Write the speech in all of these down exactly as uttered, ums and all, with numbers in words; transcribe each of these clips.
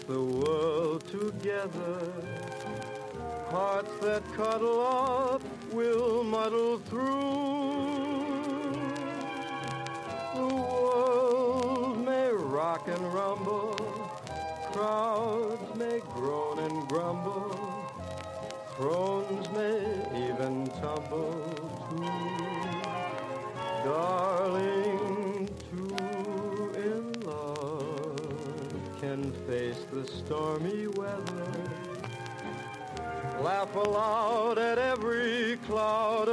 the world together. Hearts that cuddle up will muddle through. The world may rock and rumble, crowds may groan and grumble, thrones may even tumble too. Darling, two in love can face the stormy weather, laugh aloud at every cloud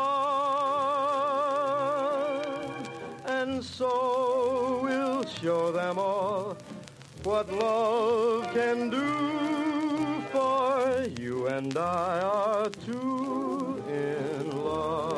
above, and so we'll show them all what love can do, for you and I are two in love.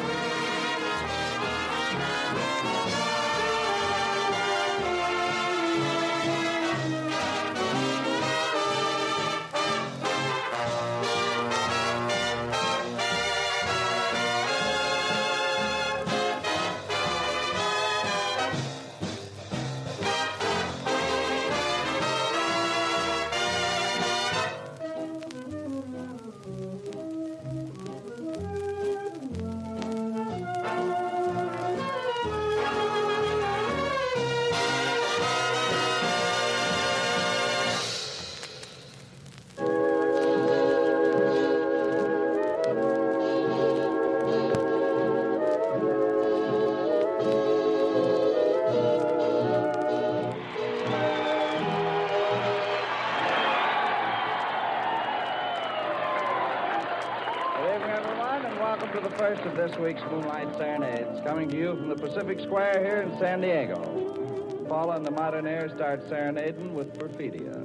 First of this week's Moonlight Serenades, coming to you from the Pacific Square here in San Diego. Paula and the Modernaires start serenading with Perfidia.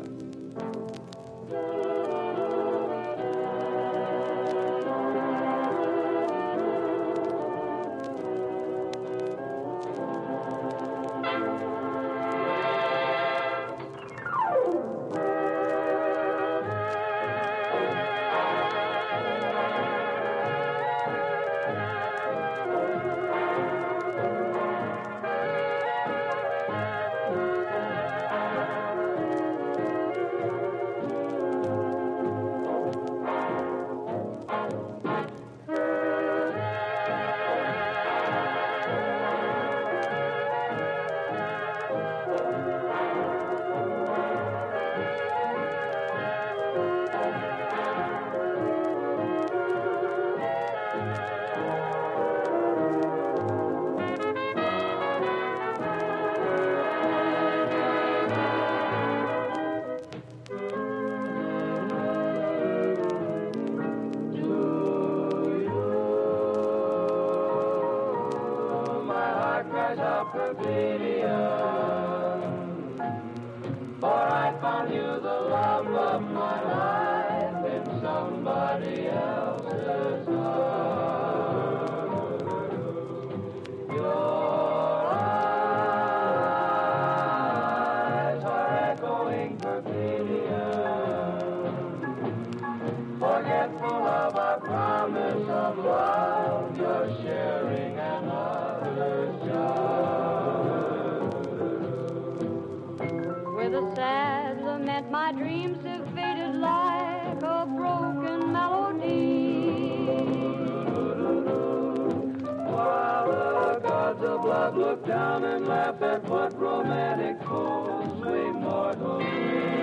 Look down and laugh at what romantic fools we mortals do.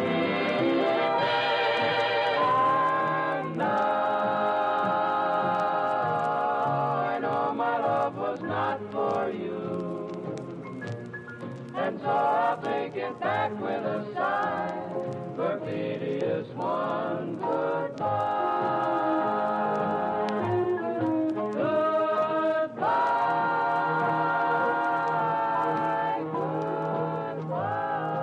And now I know my love was not for you, and so I'll take it back with a sigh. Perfidious one, goodbye. Goodbye.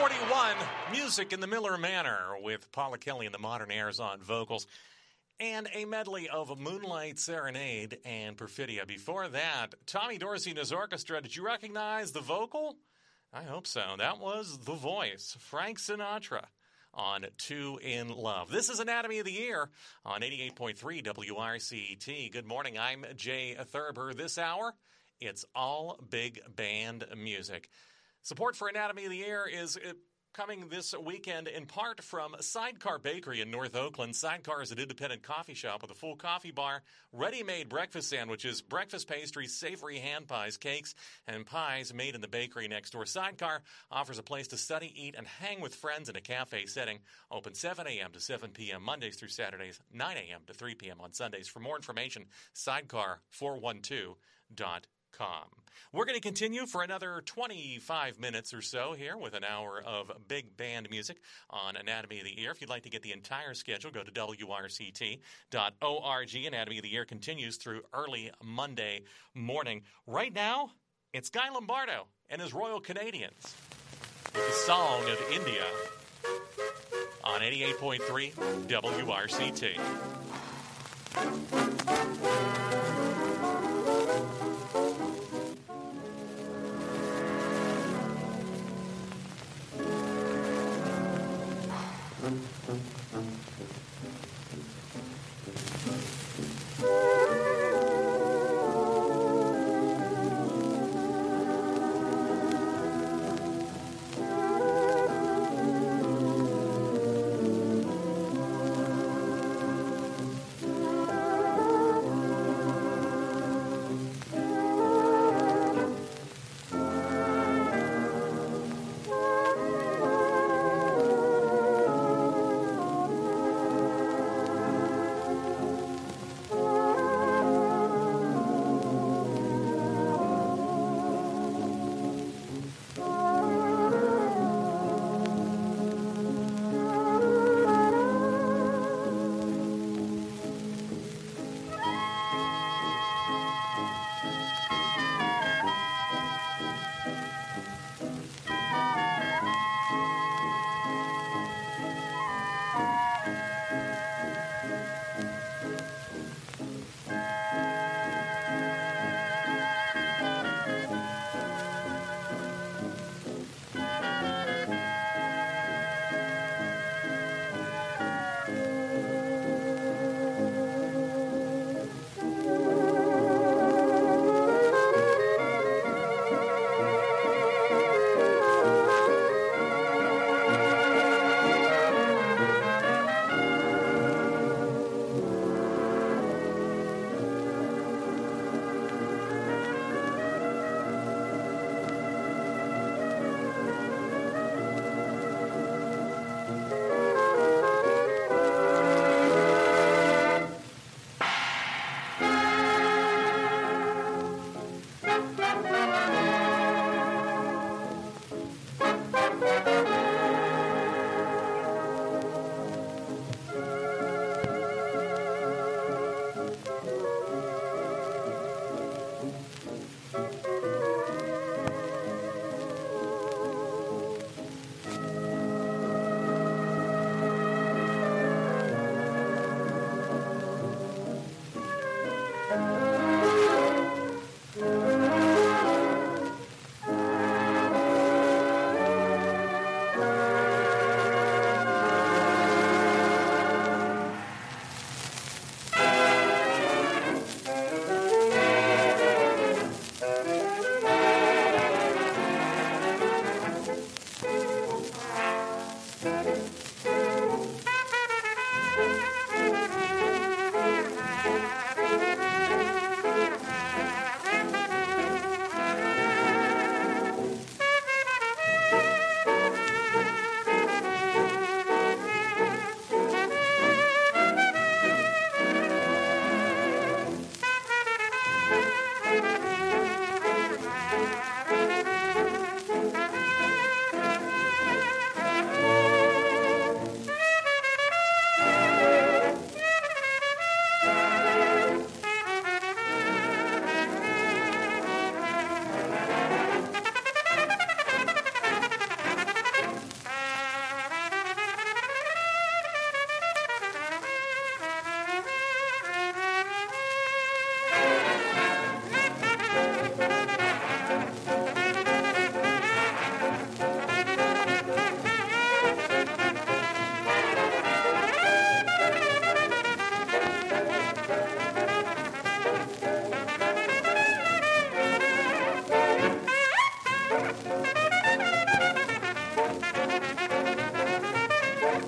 forty-one, music in the Miller Manor with Paula Kelly and the Modern Airs on vocals, and a medley of Moonlight Serenade and Perfidia. Before that, Tommy Dorsey and his orchestra. Did you recognize the vocal? I hope so. That was The Voice, Frank Sinatra, on Two in Love. This is Anatomy of the Year on eighty-eight point three W R C T. Good morning. I'm Jay Thurber. This hour, it's all big band music. Support for Anatomy of the Year is coming this weekend in part from Sidecar Bakery in North Oakland. Sidecar is an independent coffee shop with a full coffee bar, ready-made breakfast sandwiches, breakfast pastries, savory hand pies, cakes, and pies made in the bakery next door. Sidecar offers a place to study, eat, and hang with friends in a cafe setting. Open seven a.m. to seven p.m. Mondays through Saturdays, nine a.m. to three p.m. on Sundays. For more information, sidecar four one two dot com. We're going to continue for another twenty-five minutes or so here with an hour of big band music on Anatomy of the Year. If you'd like to get the entire schedule, go to W R C T dot org. Anatomy of the Year continues through early Monday morning. Right now, it's Guy Lombardo and his Royal Canadians with the Song of India on eighty-eight point three W R C T.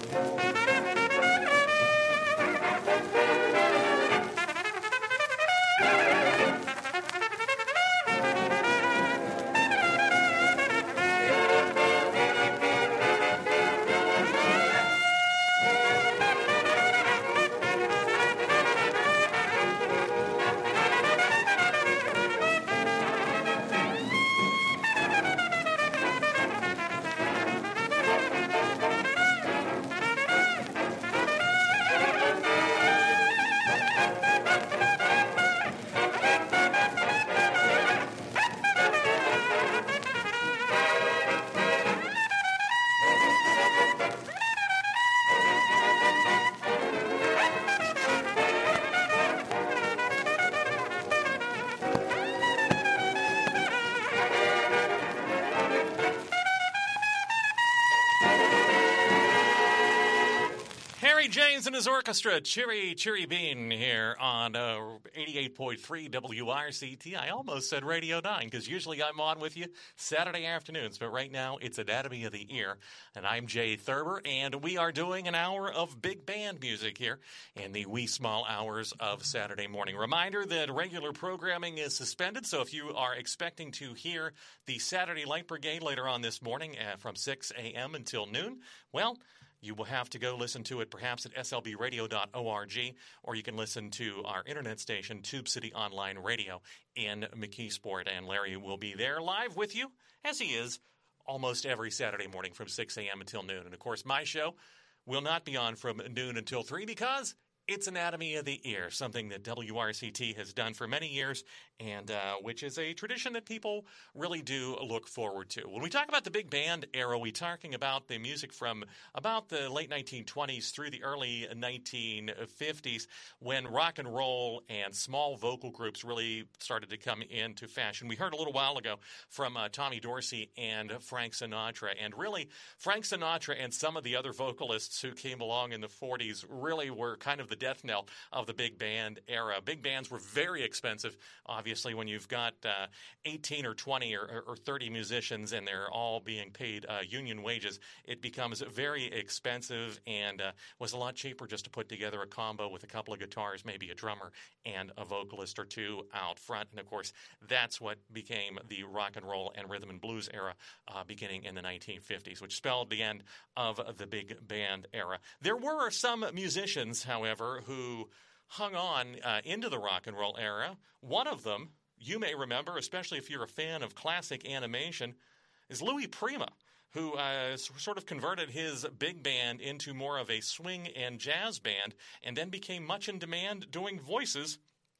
James and his orchestra, Cheery, Cheery Bean here on uh, eighty-eight point three W R C T. I almost said Radio nine because usually I'm on with you Saturday afternoons, but right now it's Anatomy of the Ear, and I'm Jay Thurber, and we are doing an hour of big band music here in the wee small hours of Saturday morning. Reminder that regular programming is suspended, so if you are expecting to hear the Saturday Light Brigade later on this morning uh, from six a.m. until noon, well, you will have to go listen to it perhaps at S L B radio dot org, or you can listen to our internet station, Tube City Online Radio in McKeesport. And Larry will be there live with you, as he is almost every Saturday morning from six a.m. until noon. And, of course, my show will not be on from noon until three because it's Anatomy of the Ear, something that W R C T has done for many years, and uh, which is a tradition that people really do look forward to. When we talk about the big band era, we're talking about the music from about the late nineteen twenties through the early nineteen fifties, when rock and roll and small vocal groups really started to come into fashion. We heard a little while ago from uh, Tommy Dorsey and Frank Sinatra, and really Frank Sinatra and some of the other vocalists who came along in the forties really were kind of the death knell of the big band era. Big bands were very expensive, obviously, when you've got uh, eighteen or twenty or, or thirty musicians and they're all being paid uh, union wages. It becomes very expensive, and uh, was a lot cheaper just to put together a combo with a couple of guitars, maybe a drummer, and a vocalist or two out front. And, of course, that's what became the rock and roll and rhythm and blues era uh, beginning in the nineteen fifties, which spelled the end of the big band era. There were some musicians, however, who hung on uh, into the rock and roll era. One of them, you may remember, especially if you're a fan of classic animation, is Louis Prima, who uh, sort of converted his big band into more of a swing and jazz band, and then became much in demand doing voices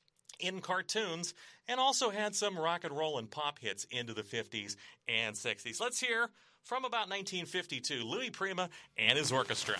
in cartoons, and also had some rock and roll and pop hits into the fifties and sixties. Let's hear from about nineteen fifty-two, Louis Prima and his orchestra.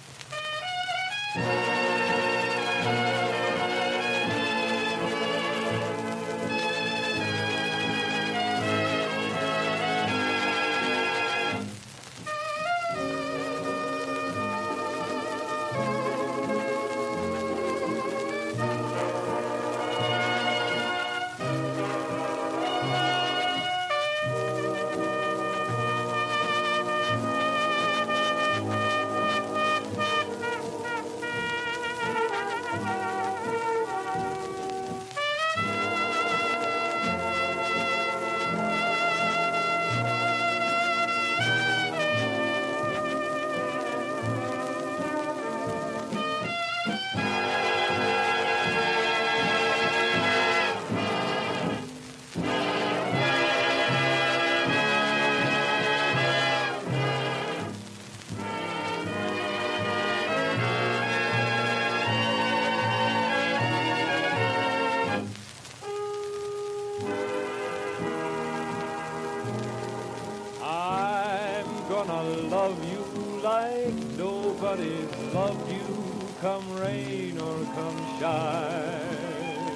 Love you like nobody's loved you, come rain or come shine.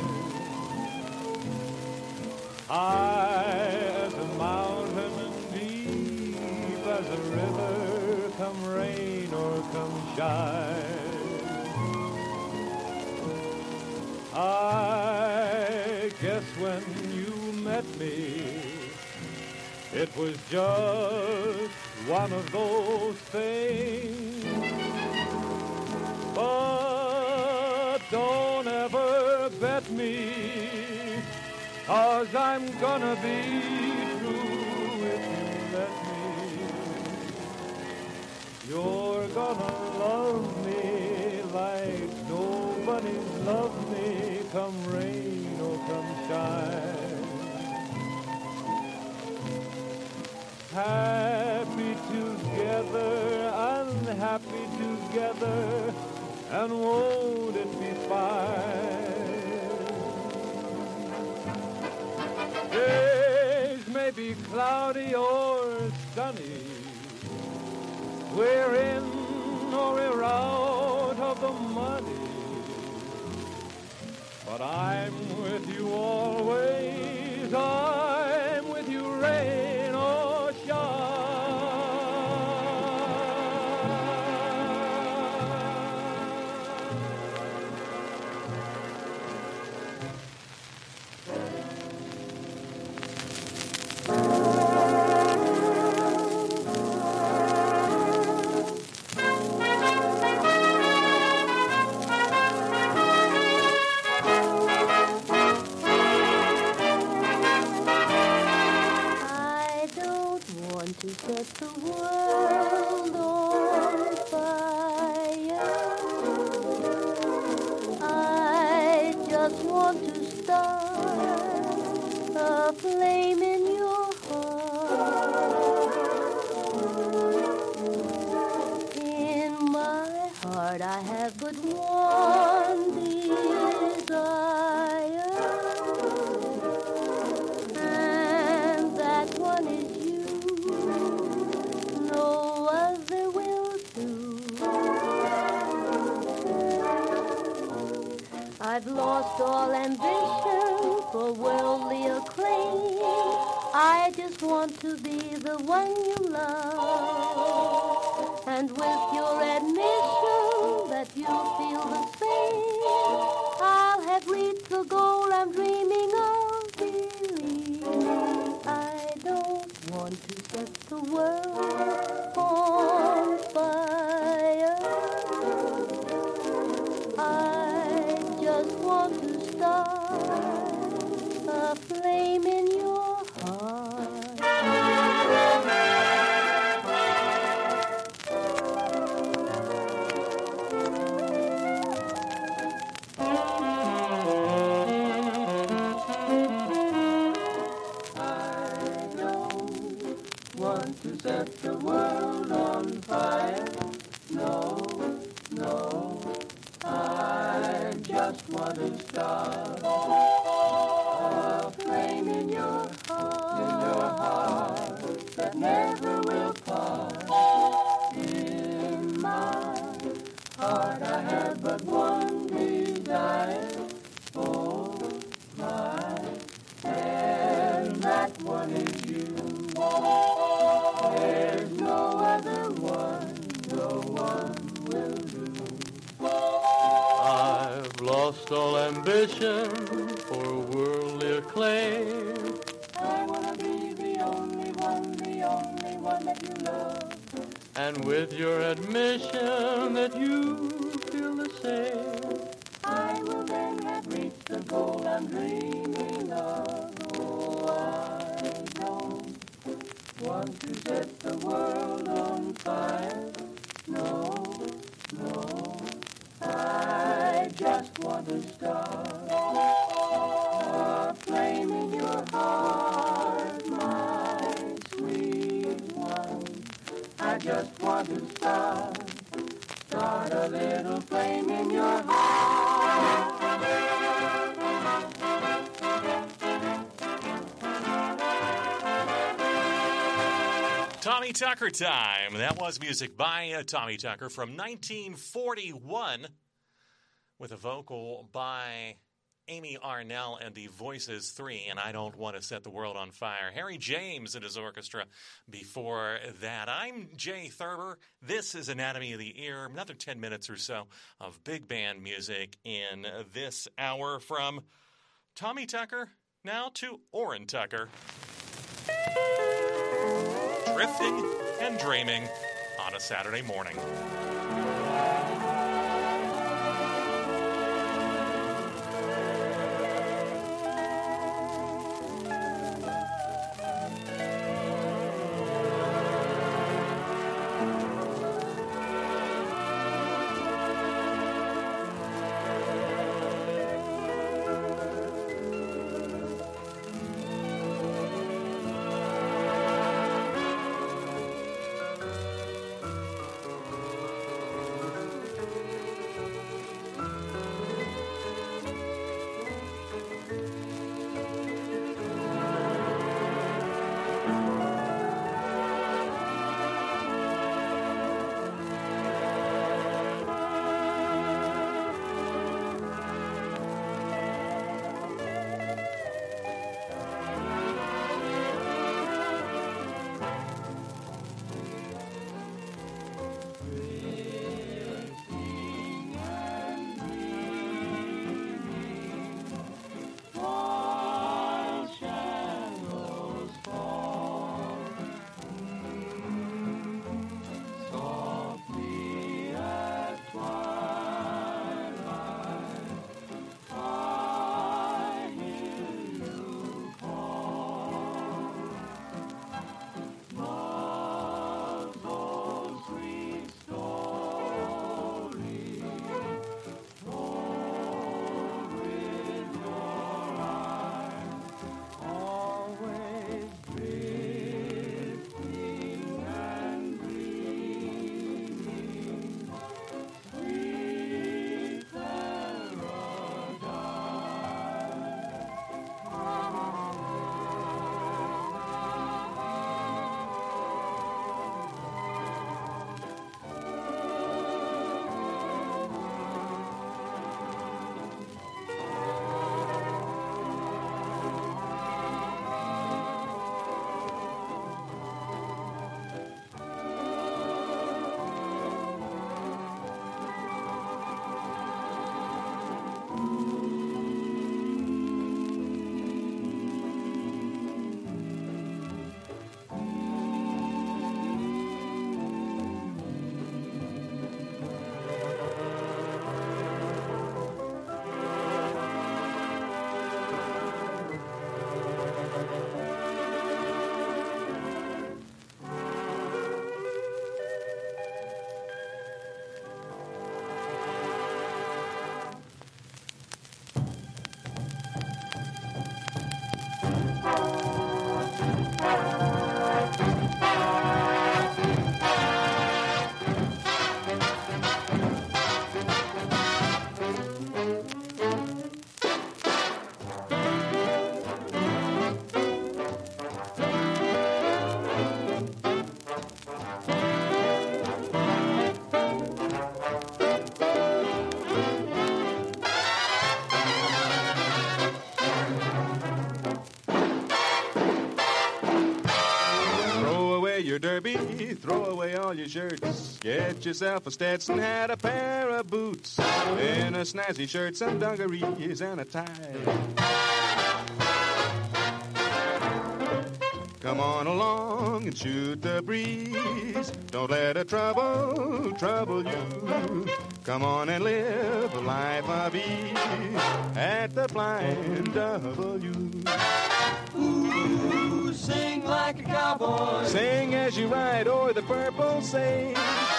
High as a mountain and deep as a river, come rain or come shine. I guess when you met me, it was just one of those things don't ever bet me, 'cause I'm gonna be true if you let me. You're gonna love me like nobody's loved me, come rain or come shine. Happy together, unhappy together, and won't it be fine? Days may be cloudy or sunny, we're in or we're out of the money, but I'm with you always, I'm with you rain or shine. To set the world on fire, I just want to start a flame in your heart. In my heart I have but one desire, and that one is no other will do. I've lost all ambition for worldly acclaim. I just want to be the one you love. And with your admission that you feel the same, I'll have reached the goal I'm dreaming of. Believe I don't want to set the world on fire. I just want to start a flame in your heart. To set the world on fire. No, no, I just want to start a flame in your heart, in your heart that never will part. In my heart I have but one desire, oh my, and that one is you. There's no other one, no one will do. I've lost all ambition for worldly acclaim. I want to be the only one, the only one that you love. And with your admission that you feel the same, I will then have reached the goal I'm dreaming of. Oh, I don't want to set the world on fire. No, no, I just want to start a flame in your heart, my sweet one. I just want to start, start a little flame in your heart. Tommy Tucker time. That was music by uh, Tommy Tucker from nineteen forty-one with a vocal by Amy Arnell and the Voices Three, and I Don't Want to Set the World on Fire. Harry James and his orchestra before that. I'm Jay Thurber. This is Anatomy of the Ear. Another ten minutes or so of big band music in this hour from Tommy Tucker now to Orrin Tucker. Drifting and dreaming on a Saturday morning. all your shirts. Get yourself a Stetson hat, a pair of boots, then a snazzy shirt, some dungarees, and a tie. Come on along and shoot the breeze. Don't let a trouble trouble you. Come on and live a life of ease at the Flying W. Ooh, sing like a cowboy. Sing as you ride o'er the purple sage.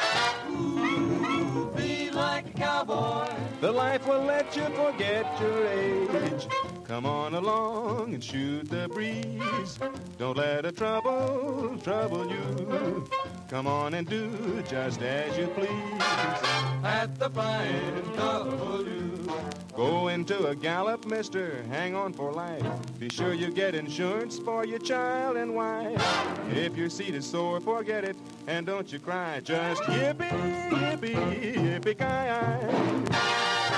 Ooh, be like a cowboy. The life will let you forget your age. Come on along and shoot the breeze. Don't let a trouble trouble you. Come on and do just as you please at the Flying W. Go into a gallop, mister, hang on for life. Be sure you get insurance for your child and wife. If your seat is sore, forget it, and don't you cry. Just yippee, yippee, yippee-ki-yi.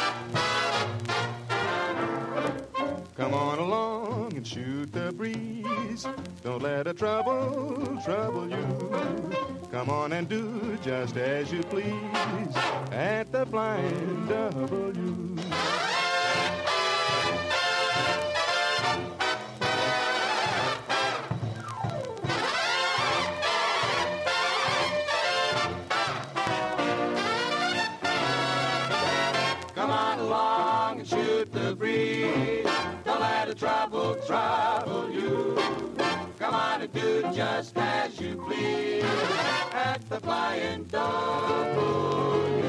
Come on along and shoot the breeze. Don't let a trouble trouble you. Come on and do just as you please at the Flying W. Come on along and shoot the breeze. Don't let the trouble trouble you. Come on and do just as you please at the Flying W.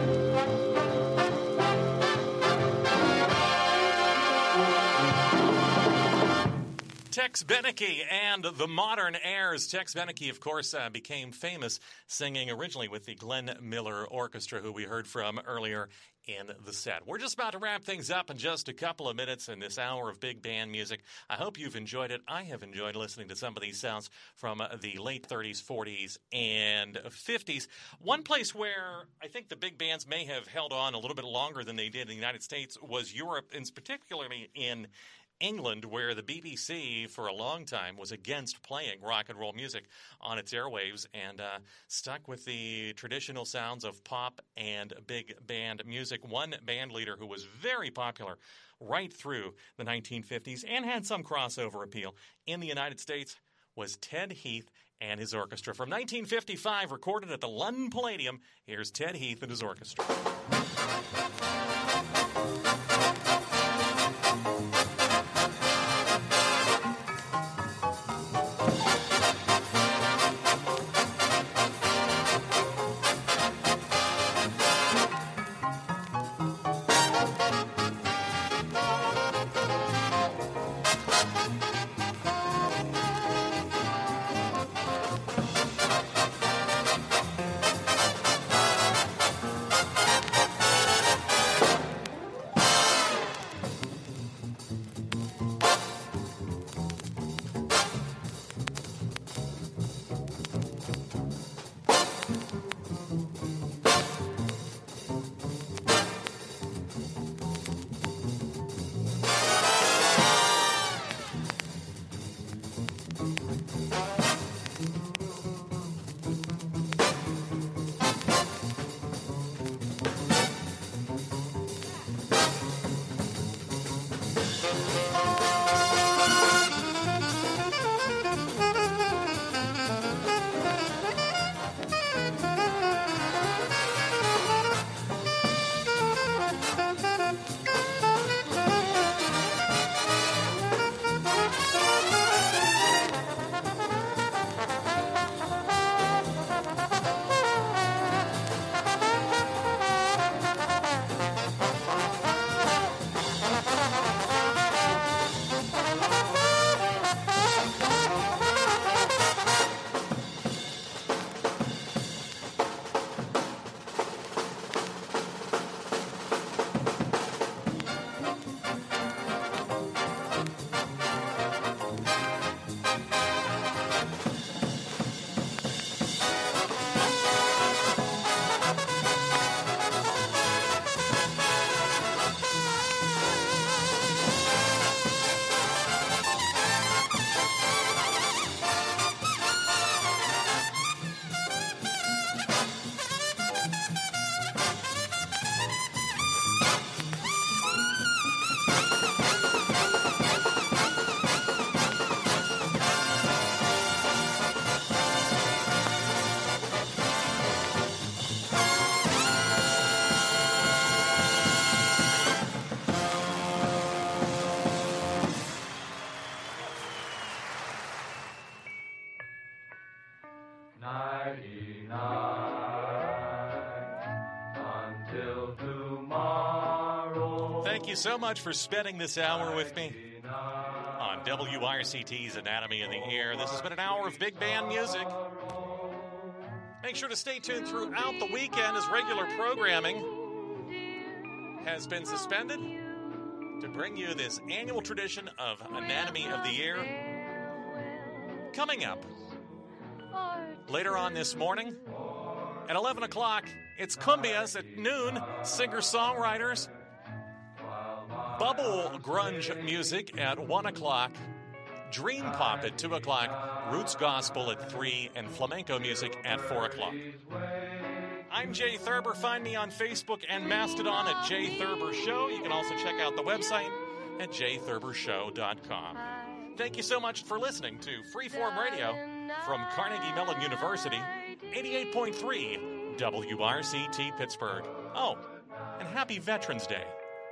Tex Beneke and the Modern Airs. Tex Beneke, of course, uh, became famous singing originally with the Glenn Miller Orchestra, who we heard from earlier in the set. We're just about to wrap things up in just a couple of minutes in this hour of big band music. I hope you've enjoyed it. I have enjoyed listening to some of these sounds from uh, the late thirties, forties, and fifties. One place where I think the big bands may have held on a little bit longer than they did in the United States was Europe, and particularly in England, where the B B C for a long time was against playing rock and roll music on its airwaves and uh, stuck with the traditional sounds of pop and big band music. One band leader who was very popular right through the nineteen fifties and had some crossover appeal in the United States was Ted Heath and his orchestra. From nineteen fifty-five, recorded at the London Palladium, here's Ted Heath and his orchestra. Thank you so much for spending this hour with me on W R C T's Anatomy of the Air. This has been an hour of big band music. Make sure to stay tuned throughout the weekend as regular programming has been suspended to bring you this annual tradition of Anatomy of the Air. Coming up later on this morning at eleven o'clock, it's Cumbias. At noon, singer-songwriters. Bubble grunge music at one o'clock. Dream Pop at two o'clock. Roots Gospel at three. And flamenco music at four o'clock. I'm Jay Thurber. Find me on Facebook and Mastodon at Jay Thurber Show. You can also check out the website at jay thurber show dot com. Thank you so much for listening to Freeform Radio from Carnegie Mellon University, eighty-eight point three W R C T Pittsburgh. Oh, and happy Veterans Day.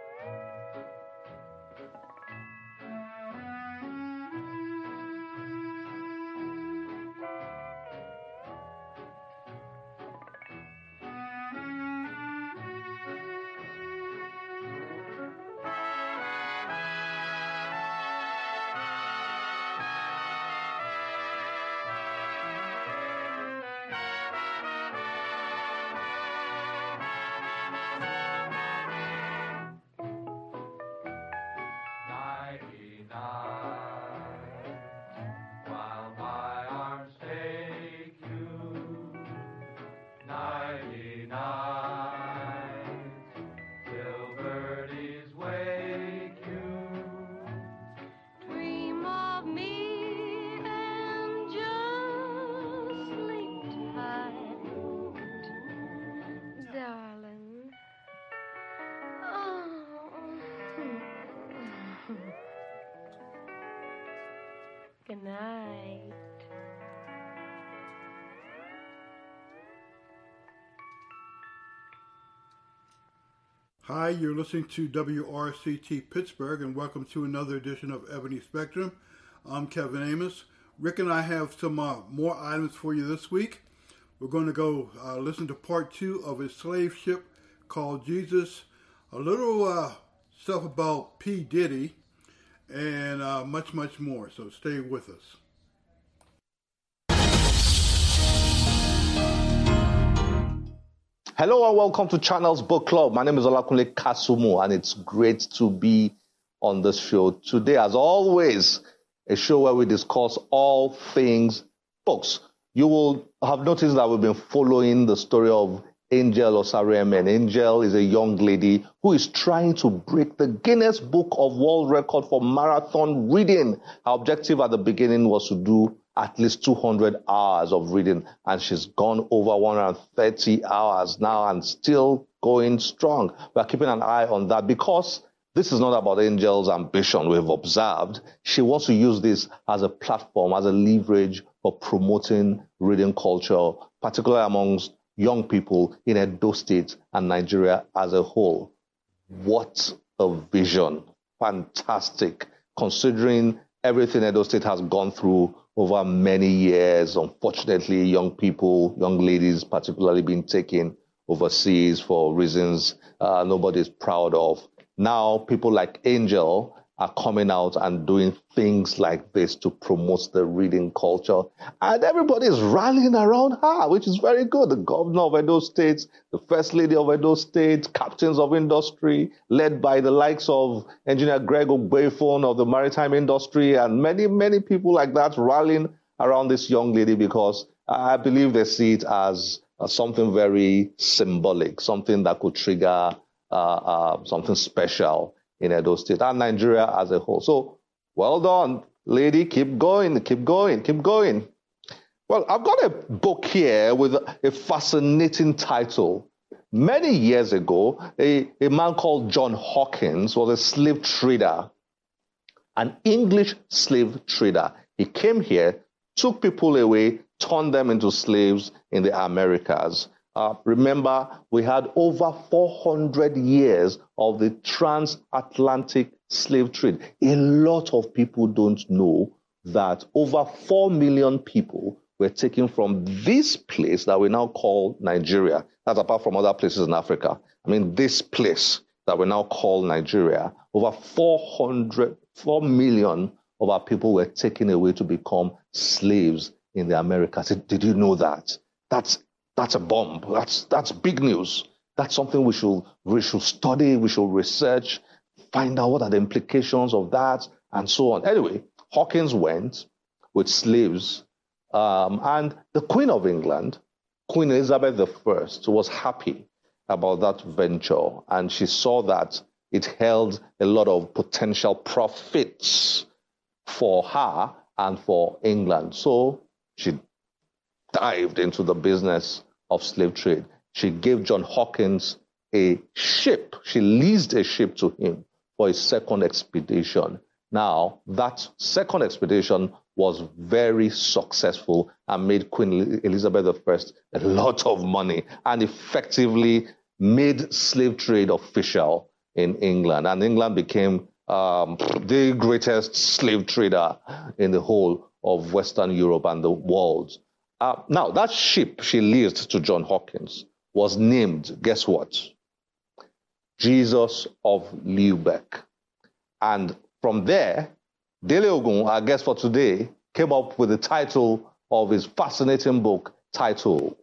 Good night. Hi, you're listening to W R C T Pittsburgh, and welcome to another edition of Ebony Spectrum. I'm Kevin Amos. Rick and I have some uh, more items for you this week. We're going to go uh, listen to part two of a slave ship called Jesus, a little uh, stuff about P. Diddy, and uh, much, much more. So stay with us. Hello and welcome to Channels Book Club. My name is Olakunle Kasumu, and it's great to be on this show today. As always, a show where we discuss all things books. You will have noticed that we've been following the story of Angel Osariem. And Angel is a young lady who is trying to break the Guinness Book of World Record for marathon reading. Her objective at the beginning was to do at least two hundred hours of reading, and she's gone over one hundred thirty hours now and still going strong. We're keeping an eye on that because this is not about Angel's ambition, we've observed. She wants to use this as a platform, as a leverage for promoting reading culture, particularly amongst young people in Edo State and Nigeria as a whole. What a vision. Fantastic. Considering everything Edo State has gone through over many years, unfortunately, young people, young ladies particularly being taken overseas for reasons uh, nobody's proud of. Now, people like Angel are coming out and doing things like this to promote the reading culture. And everybody is rallying around her, which is very good. The governor of Edo State, the first lady of Edo State, captains of industry, led by the likes of Engineer Greg Ogbefon of the maritime industry, and many, many people like that rallying around this young lady because I believe they see it as uh, something very symbolic, something that could trigger uh, uh, something special in Edo State and Nigeria as a whole. So, well done, lady. Keep going, keep going, keep going. Well, I've got a book here with a fascinating title. Many years ago, a, a man called John Hawkins was a slave trader, an English slave trader. He came here, took people away, turned them into slaves in the Americas. Uh, remember, we had over four hundred years of the transatlantic slave trade. A lot of people don't know that over four million people were taken from this place that we now call Nigeria. That's apart from other places in Africa. I mean, this place that we now call Nigeria, over four hundred, four million of our people were taken away to become slaves in the Americas. Did you know that? That's that's a bomb. That's that's big news. That's something we should we should study, we should research, find out what are the implications of that, and so on. Anyway, Hawkins went with slaves, um, and the Queen of England, Queen Elizabeth the First, was happy about that venture, and she saw that it held a lot of potential profits for her and for England. So she dived into the business of slave trade. She gave John Hawkins a ship. She leased a ship to him for his second expedition. Now, that second expedition was very successful and made Queen Elizabeth the First a lot of money and effectively made slave trade official in England. And England became um, the greatest slave trader in the whole of Western Europe and the world. Uh, now, that ship she leased to John Hawkins was named, guess what? Jesus of Lubeck. And from there, Dele Ogun, our guest for today, came up with the title of his fascinating book titled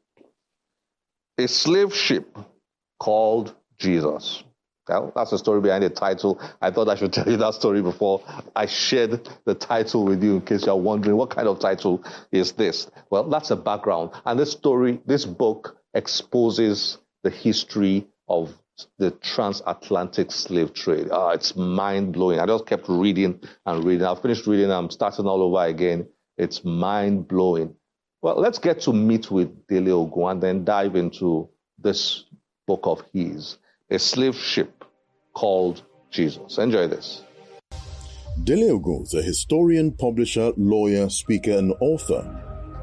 A Slave Ship Called Jesus. Well, that's the story behind the title. I thought I should tell you that story before I shared the title with you in case you're wondering what kind of title is this. Well, that's a background. And this story, this book exposes the history of the transatlantic slave trade. Uh, it's mind-blowing. I just kept reading and reading. I finished reading. I'm starting all over again. It's mind-blowing. Well, let's get to meet with Dele Ogun and then dive into this book of his, A Slave Ship Called Jesus. Enjoy this. Dele Ogun is a historian, publisher, lawyer, speaker, and author.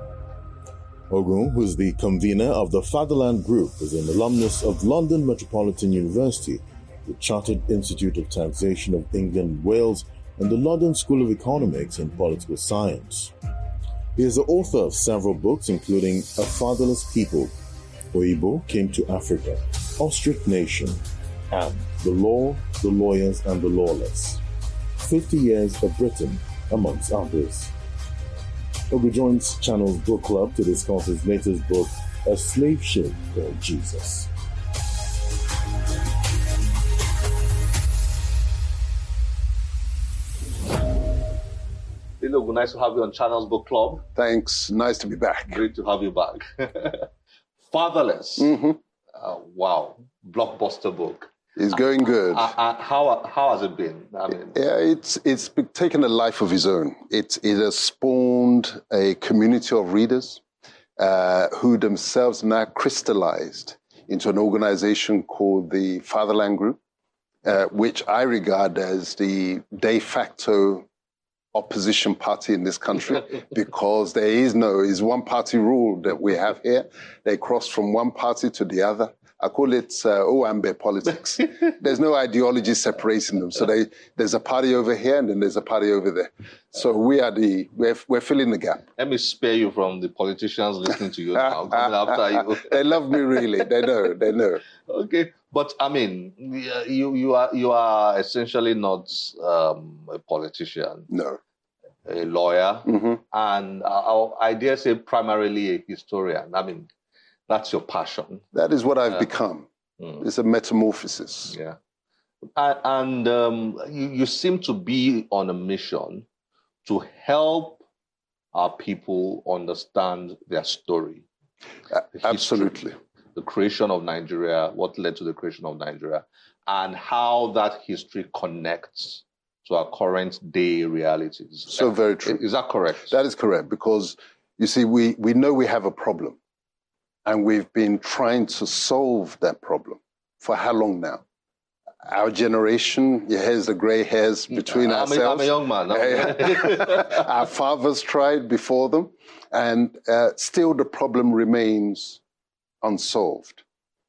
Ogun, who is the convener of the Fatherland Group, is an alumnus of London Metropolitan University, the Chartered Institute of Taxation of England and Wales, and the London School of Economics and Political Science. He is the author of several books, including A Fatherless People, Oyibo Came to Africa, Ostrich Nation, and The Law, the Lawyers, and the Lawless. Fifty Years of Britain, amongst others. Ogun joins Channel's book club to discuss his latest book, A Slave Ship Called Jesus. Dele Ogun, nice to have you on Channel's book club. Thanks. Nice to be back. Great to have you back. Fatherless. Mm-hmm. Uh, wow. Blockbuster book. It's going good. Uh, uh, how how has it been? I mean, yeah, it's it's taken a life of its own. It it has spawned a community of readers uh, who themselves now crystallized into an organization called the Fatherland Group, uh, which I regard as the de facto opposition party in this country, because there is no is one party rule that we have here. They cross from one party to the other. I call it uh, Owambe politics. There's no ideology separating them. So they, there's a party over here and then there's a party over there. So we are the, we're, we're filling the gap. Let me spare you from the politicians listening to you now, coming after you. They love me really. They know, they know. Okay. But I mean, you, you, are, you are essentially not um, a politician. No. A lawyer. Mm-hmm. And uh, I dare say primarily a historian. I mean, that's your passion. That is what I've uh, become. Mm. It's a metamorphosis. Yeah. And, and um, you, you seem to be on a mission to help our people understand their story. Uh, the absolutely. History, the creation of Nigeria, what led to the creation of Nigeria, and how that history connects to our current day realities. So very true. Is that correct? That is correct, because you see, we, we know we have a problem. And we've been trying to solve that problem for how long now? Our generation, yeah, here's the gray hairs between I'm ourselves. A, I'm a young man. Our fathers tried before them, and uh, still the problem remains unsolved.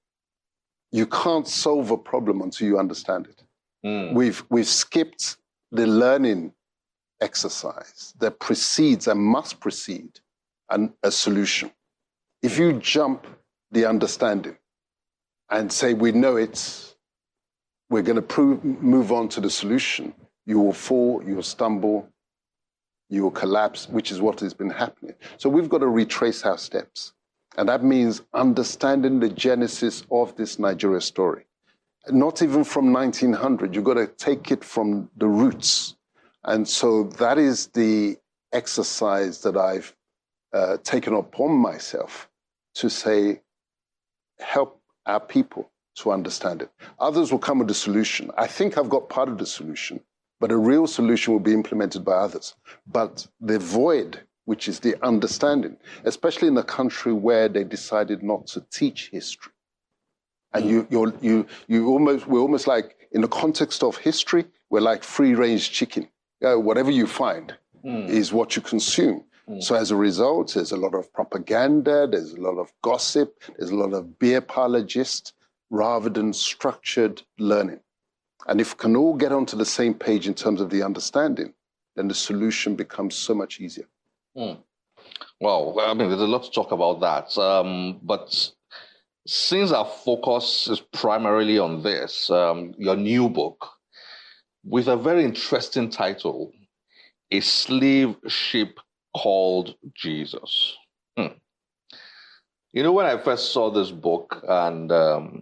You can't solve a problem until you understand it. Mm. We've, we've skipped the learning exercise that precedes and must precede an, a solution. If you jump the understanding and say we know it, we're going to prove, move on to the solution, you will fall, you will stumble, you will collapse, which is what has been happening. So we've got to retrace our steps. And that means understanding the genesis of this Nigeria story. Not even from nineteen hundred, you've got to take it from the roots. And so that is the exercise that I've uh, taken upon myself to say, help our people to understand it. Others will come with the solution. I think I've got part of the solution, but a real solution will be implemented by others. But the void, which is the understanding, especially in a country where they decided not to teach history. And mm. you, you're, you, you almost, we're almost like, in the context of history, we're like free-range chicken. Uh, whatever you find mm. is what you consume. Mm. So as a result, there's a lot of propaganda, there's a lot of gossip, there's a lot of beer parlor gist, rather than structured learning. And if we can all get onto the same page in terms of the understanding, then the solution becomes so much easier. Mm. Well, I mean, there's a lot to talk about that. Um, but since our focus is primarily on this, um, your new book, with a very interesting title, A Slave Ship Called Jesus. Hmm. You know, when I first saw this book and um,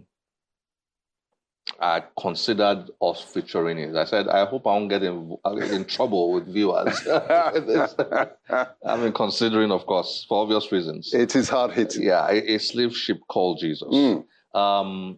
I considered us featuring it, I said, I hope I won't get in, I'll get in trouble with viewers. I've been considering, of course, for obvious reasons. It is hard-hitting. Yeah, a, a slave ship called Jesus. Mm. Um,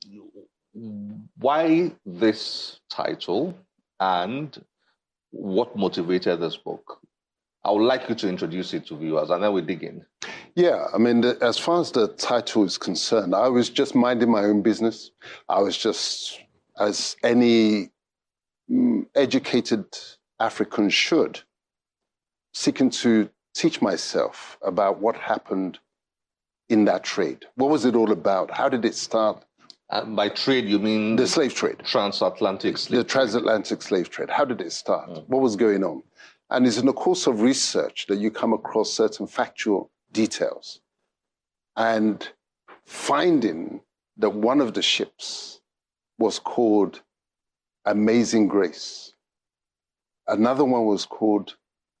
Why this title and what motivated this book? I would like you to introduce it to viewers and then we dig in. Yeah, I mean, the, as far as the title is concerned, I was just minding my own business. I was just, as any mm, educated African should, seeking to teach myself about what happened in that trade. What was it all about? How did it start? And by trade, you mean... The slave trade. Transatlantic slave The transatlantic slave trade. How did it start? Mm. What was going on? And it's in the course of research that you come across certain factual details. And finding that one of the ships was called Amazing Grace. Another one was called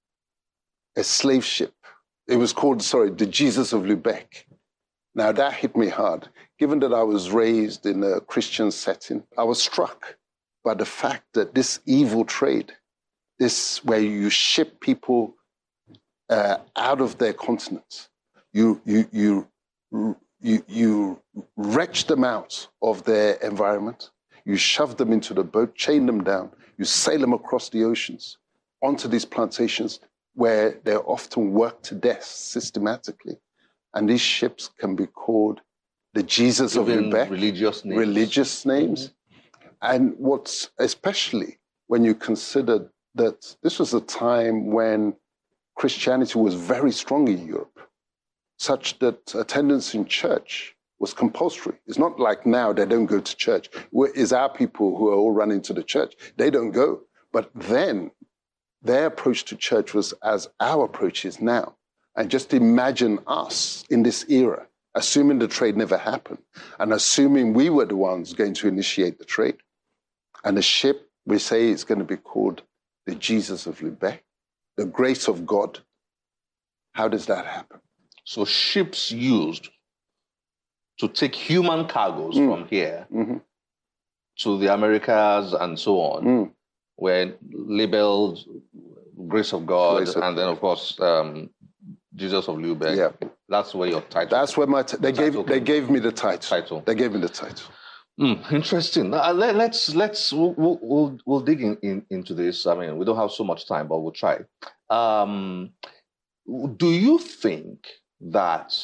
a slave ship. It was called, sorry, the Jesus of Lubeck. Now, that hit me hard. Given that I was raised in a Christian setting, I was struck by the fact that this evil trade, this where you ship people uh, out of their continents, you, you, you, you, you wrench them out of their environment, you shove them into the boat, chain them down, you sail them across the oceans onto these plantations where they're often worked to death systematically. And these ships can be called the Jesus of Lubeck. Religious names. Religious names. Mm-hmm. And what's especially when you consider that this was a time when Christianity was very strong in Europe, such that attendance in church was compulsory. It's not like now they don't go to church. It's our people who are all running to the church. They don't go. But then their approach to church was as our approach is now. And just imagine us in this era, assuming the trade never happened, and assuming we were the ones going to initiate the trade. And the ship, we say, is going to be called the Jesus of Lubeck, the grace of God. How does that happen? So ships used to take human cargoes mm. from here mm-hmm. to the Americas and so on, mm. were labeled Grace of God, grace of and then, of course, um, Jesus of Lubeck. Yeah. That's where your title. That's where my t- they gave they came. gave me the title. Title. They gave me the title. Mm, interesting. Uh, let, let's let's we'll, we'll we'll dig in, in into this. I mean, we don't have so much time, but we'll try. Um, do you think that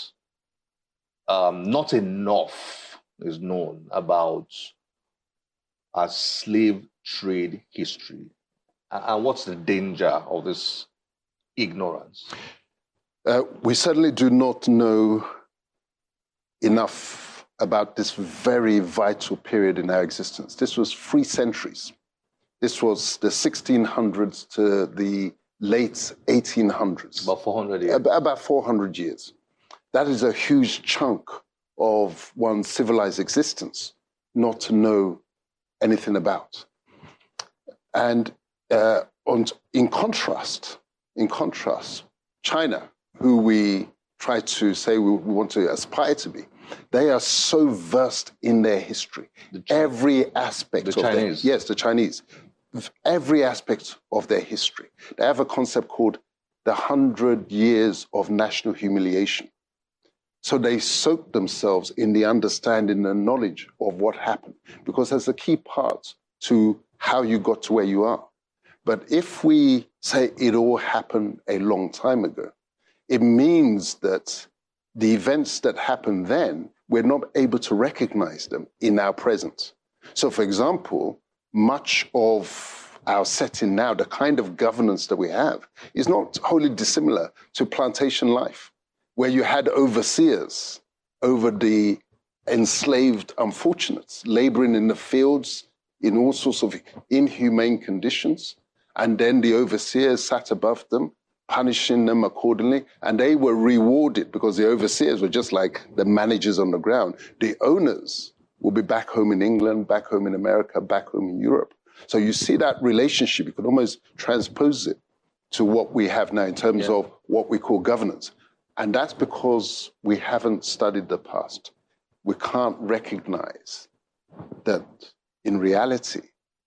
um, not enough is known about our slave trade history, and what's the danger of this ignorance? Uh, we certainly do not know enough about this very vital period in our existence. This was three centuries. This was the sixteen hundreds to the late eighteen hundreds. About four hundred years. About four hundred years. That is a huge chunk of one's civilized existence, not to know anything about. And uh, on, in contrast, in contrast, China, who we try to say we, we want to aspire to be, they are so versed in their history. Every aspect the of Chinese. Their, yes, the Chinese. Every aspect of their history. They have a concept called the hundred years of national humiliation. So they soak themselves in the understanding and knowledge of what happened, because that's a key part to how you got to where you are. But if we say it all happened a long time ago, it means that the events that happened then, we're not able to recognize them in our present. So, for example, much of our setting now, the kind of governance that we have, is not wholly dissimilar to plantation life, where you had overseers over the enslaved unfortunates, laboring in the fields in all sorts of inhumane conditions, and then the overseers sat above them, punishing them accordingly, and they were rewarded because the overseers were just like the managers on the ground. The owners will be back home in England, back home in America, back home in Europe. So you see that relationship, you can almost transpose it to what we have now in terms yeah. of what we call governance. And that's because we haven't studied the past. We can't recognize that in reality,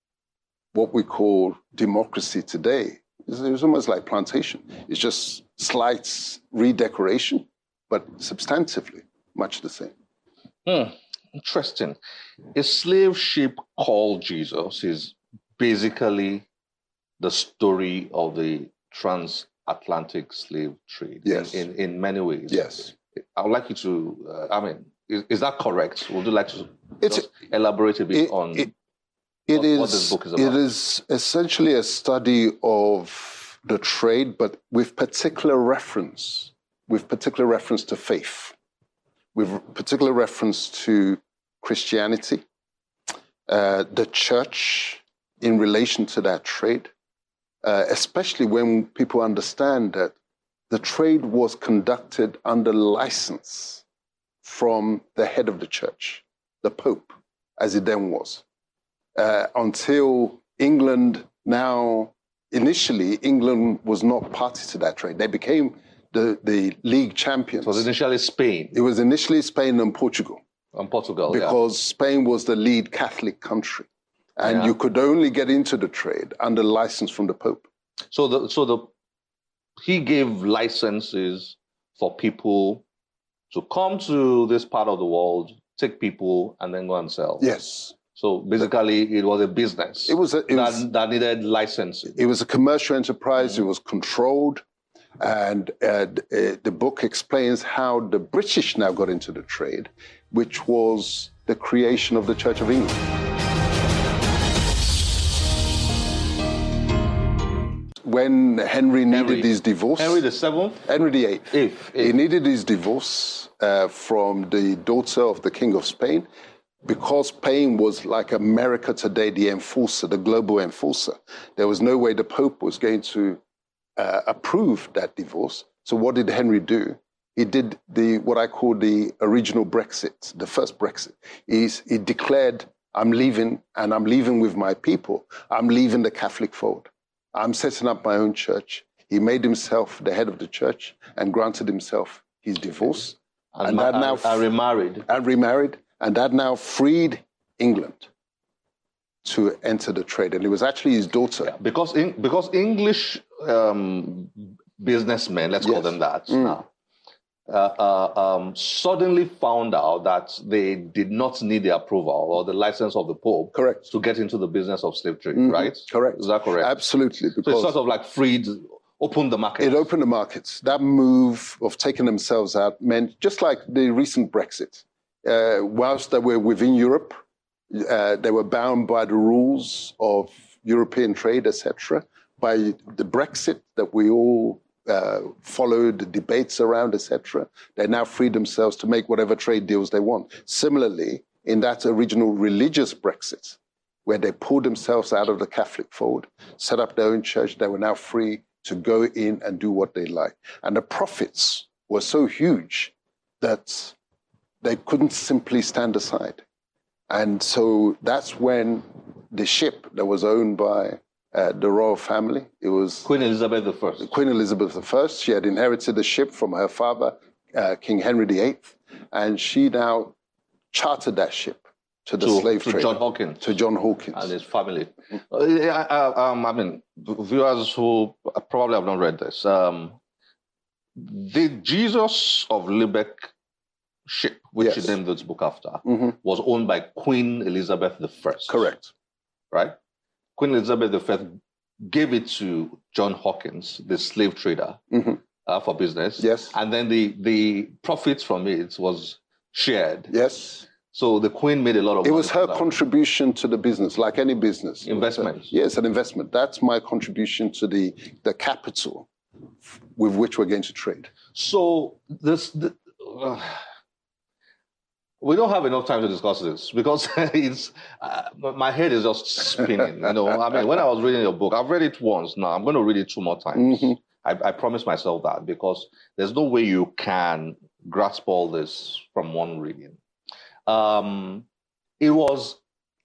what we call democracy today is, is almost like plantation. It's just slight redecoration, but substantively much the same. Hmm. Interesting. A slave ship called Jesus is basically the story of the transatlantic slave trade. Yes. In, in, in many ways. Yes. I would like you to, uh, I mean, is, is that correct? Would you like to it's, just elaborate a bit it, on it, it what, is, what this book is about? It is essentially a study of the trade, but with particular reference, with particular reference to faith, with particular reference to Christianity, uh, the church in relation to that trade, uh, especially when people understand that the trade was conducted under license from the head of the church, the Pope, as it then was, uh, until England now, initially, England was not party to that trade. They became the, the league champions. It was initially Spain. It was initially Spain and Portugal. And Portugal, because yeah. Spain was the lead Catholic country. And yeah. you could only get into the trade under license from the Pope. So the so the he gave licenses for people to come to this part of the world, take people, and then go and sell. Yes. So basically, it was a business. It was a, it that, was, that needed licensing. It was a commercial enterprise. Mm-hmm. It was controlled. And uh, uh, the book explains how the British now got into the trade, which was the creation of the Church of England. When Henry needed Henry. his divorce... Henry the Seventh? Henry the Eighth. Eighth. He needed his divorce uh, from the daughter of the King of Spain, because Spain was like America today, the enforcer, the global enforcer. There was no way the Pope was going to uh, approve that divorce. So what did Henry do? He did the what I call the original Brexit, the first Brexit. He's, he declared, I'm leaving, and I'm leaving with my people. I'm leaving the Catholic fold. I'm setting up my own church. He made himself the head of the church and granted himself his divorce. And, and ma- that now and remarried. And remarried. And that now freed England to enter the trade. And it was actually his daughter. Yeah, because, in, because English um, businessmen, let's yes. call them that mm. now, uh, uh, um, suddenly found out that they did not need the approval or the license of the Pope correct. to get into the business of slave trade, mm-hmm. right? Correct. Is that correct? Absolutely. Because so it's sort of like freed, opened the market. It opened the markets. That move of taking themselves out meant, just like the recent Brexit, uh, whilst they were within Europe, uh, they were bound by the rules of European trade, et cetera, by the Brexit that we all Uh, followed the debates around, et cetera. They now free themselves to make whatever trade deals they want. Similarly, in that original religious Brexit, where they pulled themselves out of the Catholic fold, set up their own church, they were now free to go in and do what they like. And the profits were so huge that they couldn't simply stand aside. And so that's when the ship that was owned by uh, the royal family. It was Queen Elizabeth the First. Queen Elizabeth the First. She had inherited the ship from her father, uh, King Henry the Eighth, and she now chartered that ship to the to, slave to trade. John Hawkins. To John Hawkins. And his family. Uh, yeah, uh, um, I mean, viewers who probably have not read this, um, the Jesus of Lubeck ship, which Yes. he named this book after, Mm-hmm. was owned by Queen Elizabeth the First. Correct. Right? Queen Elizabeth the First gave it to John Hawkins, the slave trader, Mm-hmm. uh, for business. Yes. And then the, the profits from it was shared. Yes. So the Queen made a lot of It money was her from that. contribution to the business, like any business. Investment. Yes, an investment. That's my contribution to the, the capital with which we're going to trade. So this, the, uh, we don't have enough time to discuss this because it's uh, my head is just spinning. You know, I mean, when I was reading your book, I've read it once. Now I'm going to read it two more times. Mm-hmm. I, I promise myself that because there's no way you can grasp all this from one reading. Um, it was,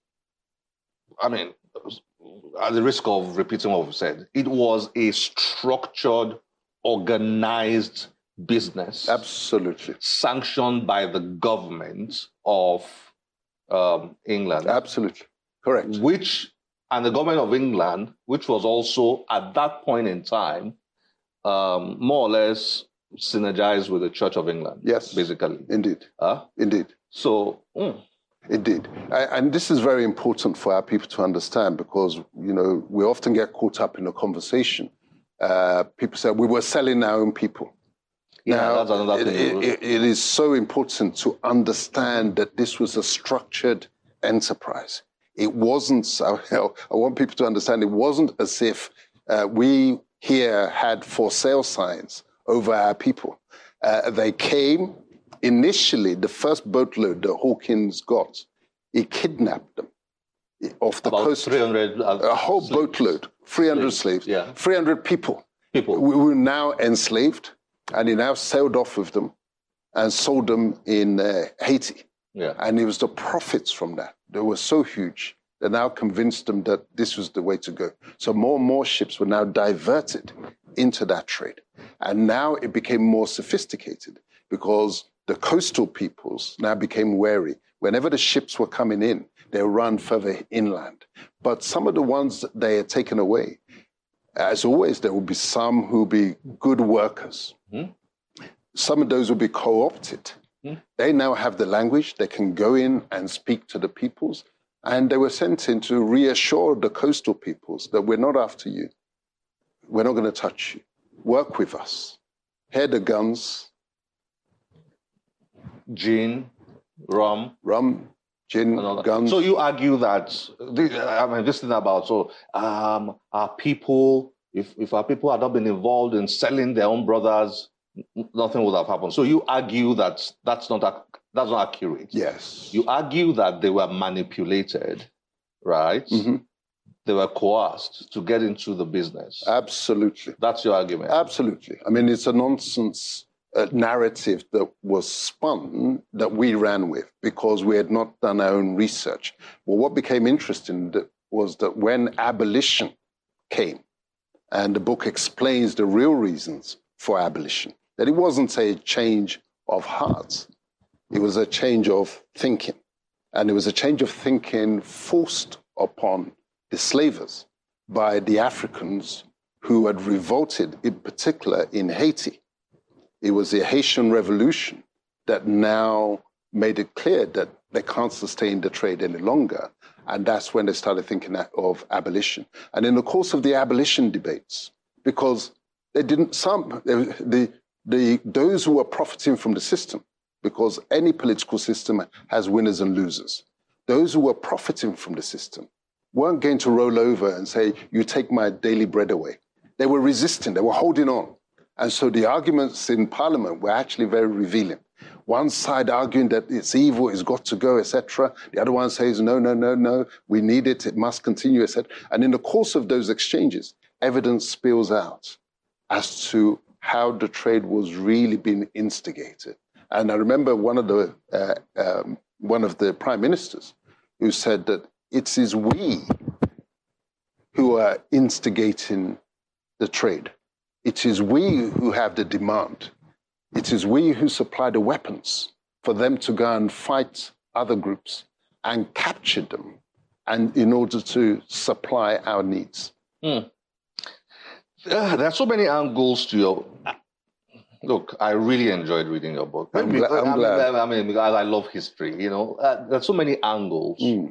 I mean, at the risk of repeating what we've said, it was a structured, organized business. Absolutely. Sanctioned by the government of um, England. Absolutely. Correct. Which, and the government of England, which was also at that point in time, um, more or less synergized with the Church of England. Yes. Basically. Indeed. Uh, Indeed. So, mm. Indeed. And this is very important for our people to understand because, you know, we often get caught up in a conversation. Uh, people say, we were selling our own people. Yeah, now, that's another it, thing. it, it is so important to understand that this was a structured enterprise. It wasn't, I, I want people to understand, it wasn't as if uh, we here had for sale signs over our people. Uh, they came, initially, the first boatload that Hawkins got, he kidnapped them off the About coast. three hundred uh, a whole slaves. boatload, three hundred slaves, slaves yeah. three hundred people. People. We were now enslaved, and he now sailed off with them and sold them in uh, Haiti. Yeah. And it was the profits from that. They were so huge. They now convinced them that this was the way to go. So more and more ships were now diverted into that trade. And now it became more sophisticated because the coastal peoples now became wary. Whenever the ships were coming in, they run further inland. But some of the ones that they had taken away, as always, there will be some who will be good workers. Mm-hmm. Some of those will be co-opted. Mm-hmm. They now have the language. They can go in and speak to the peoples. And they were sent in to reassure the coastal peoples that we're not after you. We're not going to touch you. Work with us. Here the guns. Gin, rum. Rum, gin, guns. So you argue that, I mean, this thing about, so um, our people, if, if our people had not been involved in selling their own brothers, nothing would have happened. So you argue that that's not, that's not accurate. Yes. You argue that they were manipulated, right? Mm-hmm. They were coerced to get into the business. Absolutely. That's your argument. Absolutely. I mean, it's a nonsense uh, narrative that was spun that we ran with because we had not done our own research. Well, what became interesting was that when abolition came, and the book explains the real reasons for abolition, that it wasn't a change of hearts. It was a change of thinking. And it was a change of thinking forced upon the slavers by the Africans who had revolted, in particular in Haiti. It was the Haitian Revolution that now made it clear that they can't sustain the trade any longer. And that's when they started thinking of abolition. And in the course of the abolition debates, because they didn't, some, the, the, those who were profiting from the system, because any political system has winners and losers, those who were profiting from the system weren't going to roll over and say, you take my daily bread away. They were resisting, they were holding on. And so the arguments in Parliament were actually very revealing. One side arguing that it's evil, it's got to go, et cetera. The other one says, no, no, no, no, we need it, it must continue, et cetera. And in the course of those exchanges, evidence spills out as to how the trade was really being instigated. And I remember one of the uh, um, one of the prime ministers who said that it is we who are instigating the trade. It is we who have the demand. It is we who supply the weapons for them to go and fight other groups and capture them, and in order to supply our needs. Mm. Uh, there are so many angles to your... Look, I really enjoyed reading your book. I'm, because, gla- I'm I mean, glad. I mean, because I love history, you know. Uh, there are so many angles. Mm.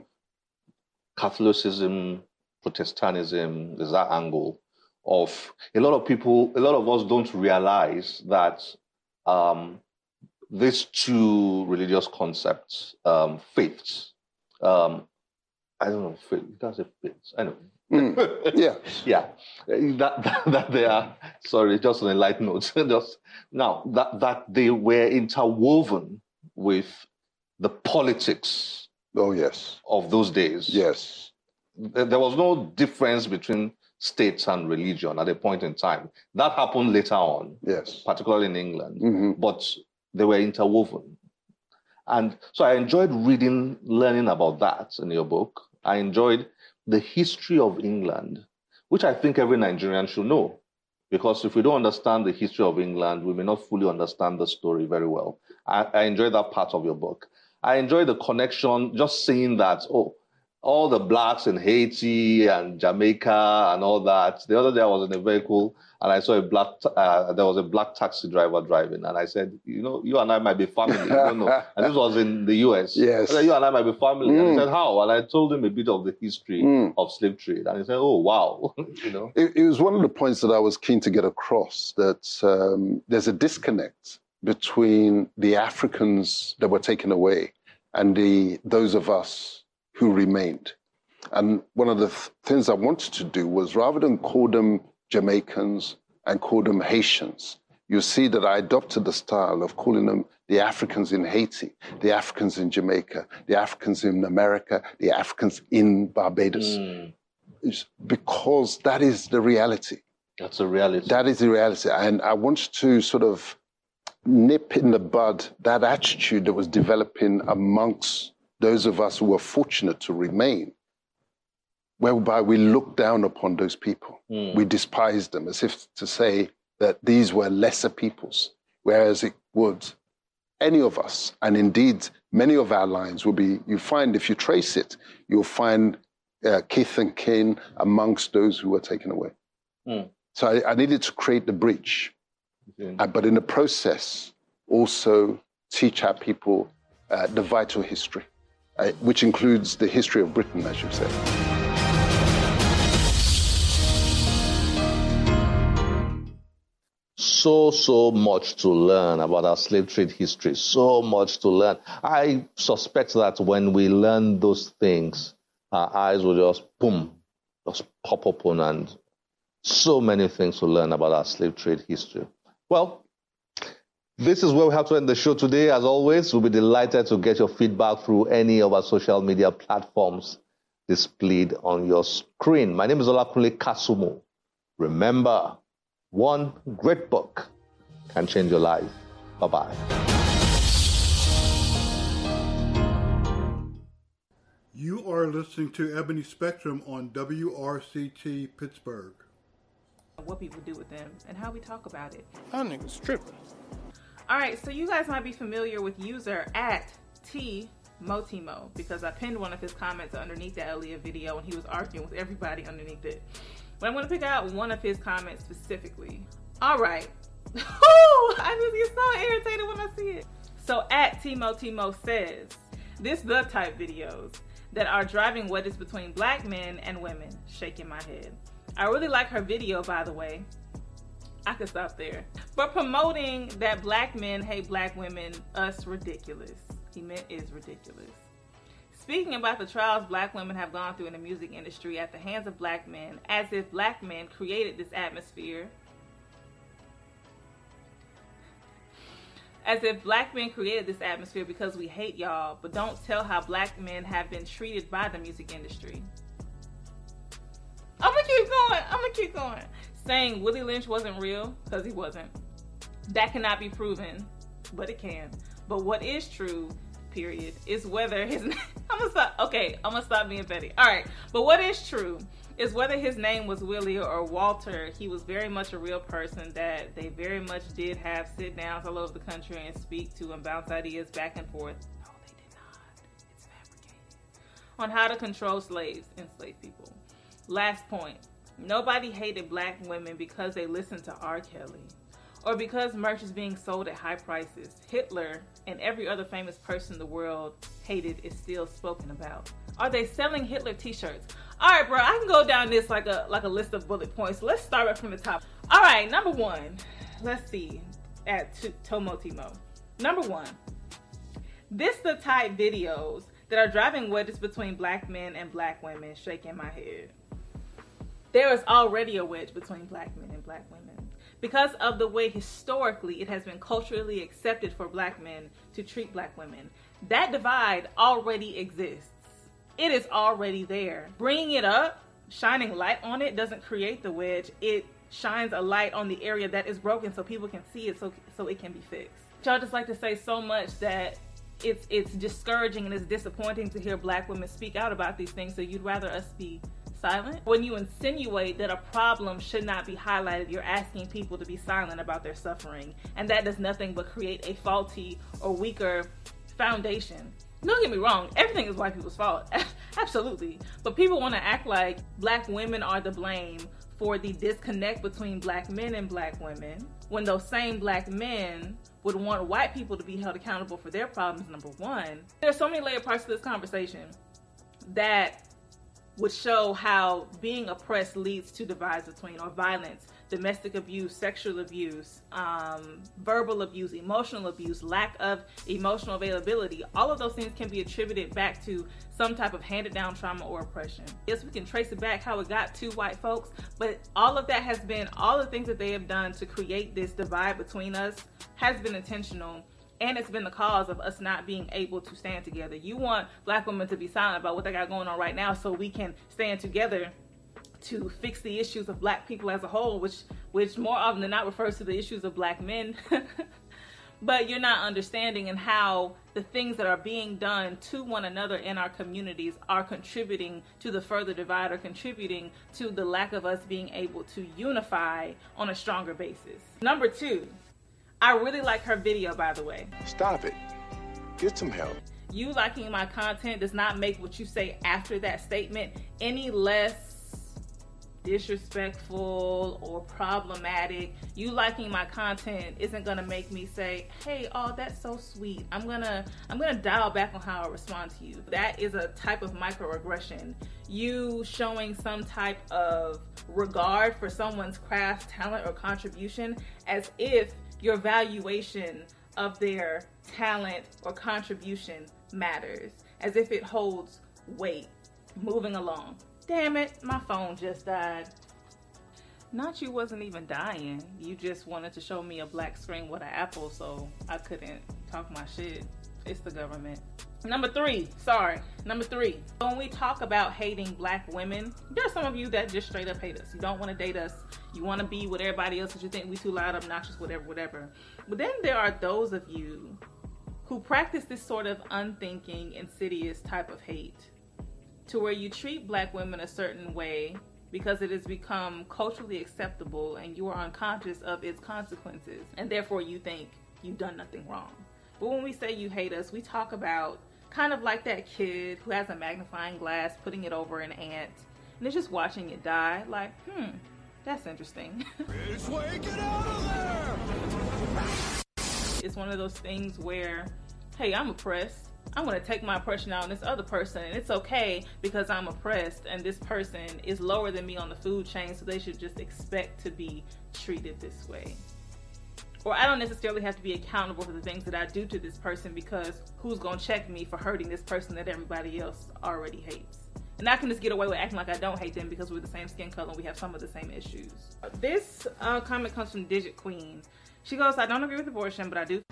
Catholicism, Protestantism, there's that angle of... A lot of people, a lot of us don't realize that um, these two religious concepts, um, faiths, um, I don't know, faith, you can't say faiths, anyway. Mm. Yeah. Yeah, that, that, that they are, sorry, just on a light note, just now, that, that they were interwoven with the politics Oh, yes. of those days. Yes. There there was no difference between states and religion at a point in time. That happened later on, Yes. particularly in England, hmm but they were interwoven. And so I enjoyed reading, learning about that in your book. I enjoyed the history of England, which I think every Nigerian should know. Because if we don't understand the history of England, we may not fully understand the story very well. I, I enjoyed that part of your book. I enjoyed the connection, just seeing that, oh, all the blacks in Haiti and Jamaica and all that. The other day I was in a vehicle and I saw a black, uh, there was a black taxi driver driving. And I said, you know, you and I might be family. I don't know. And this was in the U S. Yes. I said, you and I might be family. Mm. And he said, how? And I told him a bit of the history Mm. of slave trade. And he said, oh, wow. you know. It, it was one of the points that I was keen to get across, that um, there's a disconnect between the Africans that were taken away and the those of us who remained. And one of the th- things I wanted to do was, rather than call them Jamaicans and call them Haitians, you see that I adopted the style of calling them the Africans in Haiti, the Africans in Jamaica, the Africans in America, the Africans in Barbados. Mm. It's because that is the reality. That's a reality. That is the reality. And I wanted to sort of nip in the bud that attitude that was developing amongst those of us who were fortunate to remain, whereby we look down upon those people. Mm. We despise them, as if to say that these were lesser peoples, whereas it would any of us, and indeed many of our lines will be, you find, if you trace it, you'll find uh, kith and kin amongst those who were taken away. Mm. So I, I needed to create the bridge, Okay. uh, but in the process, also teach our people uh, the vital history, uh, which includes the history of Britain, as you said. So, so much to learn about our slave trade history. So much to learn. I suspect that when we learn those things, our eyes will just, boom, just pop open, and so many things to learn about our slave trade history. Well, this is where we have to end the show today. As always, we'll be delighted to get your feedback through any of our social media platforms displayed on your screen. My name is Olakunle Kasumu. Remember, one great book can change your life. Bye-bye. You are listening to Ebony Spectrum on W R C T Pittsburgh. What people do with them and how we talk about it. That nigga's tripping. All right, so you guys might be familiar with user at T Motimo, because I pinned one of his comments underneath the Aaliyah video and he was arguing with everybody underneath it. But I'm going to pick out one of his comments specifically. All right. I just get so irritated when I see it. So at Timo Timo says, this the type videos that are driving wedges between black men and women. Shaking my head. I really like her video, by the way. I could stop there. But promoting that black men hate black women, us ridiculous. He meant is ridiculous. Speaking about the trials black women have gone through in the music industry at the hands of black men, as if black men created this atmosphere. As if black men created this atmosphere because we hate y'all, but don't tell how black men have been treated by the music industry. I'm gonna keep going, I'm gonna keep going. Saying Willie Lynch wasn't real, because he wasn't. That cannot be proven, but it can. But what is true, period, is whether his I'm gonna stop. Okay, I'm gonna stop being petty. All right, but what is true is whether his name was Willie or Walter, he was very much a real person that they very much did have sit downs all over the country and speak to and bounce ideas back and forth. No, they did not. It's fabricated. On how to control slaves, enslaved people. Last point. Nobody hated black women because they listened to R. Kelly or because merch is being sold at high prices. Hitler and every other famous person the world hated is still spoken about. Are they selling Hitler t-shirts? All right, bro, I can go down this like a like a list of bullet points. Let's start right from the top. All right, number one, let's see, at t- Tomotimo. Number one, this the type videos that are driving wedges between black men and black women, shaking my head. There is already a wedge between black men and black women because of the way historically it has been culturally accepted for black men to treat black women. That divide already exists. It is already there. Bringing it up, shining light on it doesn't create the wedge. It shines a light on the area that is broken so people can see it so so it can be fixed. Y'all just like to say so much that it's it's discouraging and it's disappointing to hear black women speak out about these things, so you'd rather us be silent? When you insinuate that a problem should not be highlighted, you're asking people to be silent about their suffering, and that does nothing but create a faulty or weaker foundation. Don't get me wrong, everything is white people's fault. Absolutely. But people want to act like black women are to blame for the disconnect between black men and black women, when those same black men would want white people to be held accountable for their problems, number one. There's so many layered parts to this conversation that would show how being oppressed leads to divides between, or violence, domestic abuse, sexual abuse, um, verbal abuse, emotional abuse, lack of emotional availability. All of those things can be attributed back to some type of handed down trauma or oppression. Yes, we can trace it back how it got to white folks, but all of that has been, all the things that they have done to create this divide between us has been intentional. And it's been the cause of us not being able to stand together. You want black women to be silent about what they got going on right now so we can stand together to fix the issues of black people as a whole, which which more often than not refers to the issues of black men. But you're not understanding in how the things that are being done to one another in our communities are contributing to the further divide, or contributing to the lack of us being able to unify on a stronger basis. Number two, I really like her video, by the way. Stop it. Get some help. You liking my content does not make what you say after that statement any less disrespectful or problematic. You liking my content isn't gonna make me say, hey, oh, that's so sweet. I'm gonna I'm gonna dial back on how I respond to you. That is a type of microaggression. You showing some type of regard for someone's craft, talent, or contribution as if your valuation of their talent or contribution matters, as if it holds weight. Moving along. Damn it, my phone just died. Not you wasn't even dying. You just wanted to show me a black screen with an apple so I couldn't talk my shit. It's the government. Number three, sorry, number three. When we talk about hating black women, there are some of you that just straight up hate us. You don't want to date us. You want to be with everybody else because you think we too loud, obnoxious, whatever, whatever. But then there are those of you who practice this sort of unthinking, insidious type of hate, to where you treat black women a certain way because it has become culturally acceptable and you are unconscious of its consequences, and therefore you think you've done nothing wrong. But when we say you hate us, we talk about kind of like that kid who has a magnifying glass, putting it over an ant, and is just watching it die, like, hmm, that's interesting. It's way, get out of there! It's one of those things where, hey, I'm oppressed. I'm going to take my oppression out on this other person, and it's okay because I'm oppressed and this person is lower than me on the food chain, so they should just expect to be treated this way. Or I don't necessarily have to be accountable for the things that I do to this person, because who's going to check me for hurting this person that everybody else already hates? And I can just get away with acting like I don't hate them because we're the same skin color and we have some of the same issues. This uh, comment comes from Digit Queen. She goes, I don't agree with abortion, but I do.